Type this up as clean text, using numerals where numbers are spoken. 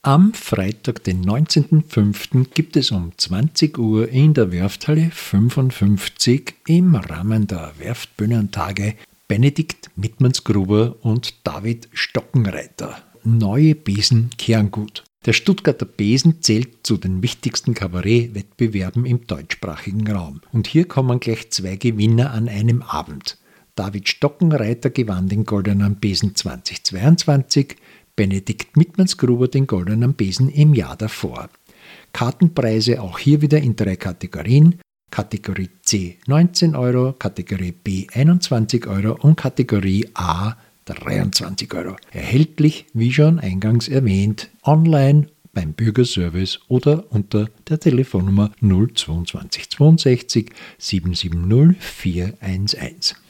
Am Freitag, den 19.05. gibt es um 20 Uhr in der Werfthalle 55 im Rahmen der Werftbühnentage Benedikt Mittmannsgruber und David Stockenreiter. Neue Besen Kerngut. Der Stuttgarter Besen zählt zu den wichtigsten Kabarettwettbewerben im deutschsprachigen Raum. Und hier kommen gleich 2 Gewinner an einem Abend. David Stockenreiter gewann den Goldenen Besen 2022, Benedikt Mittmannsgruber den Goldenen Besen im Jahr davor. Kartenpreise auch hier wieder in 3 Kategorien. Kategorie C 19 Euro, Kategorie B 21 Euro und Kategorie A 23 Euro. Erhältlich, wie schon eingangs erwähnt, online beim Bürgerservice oder unter der Telefonnummer 022 62 770 411.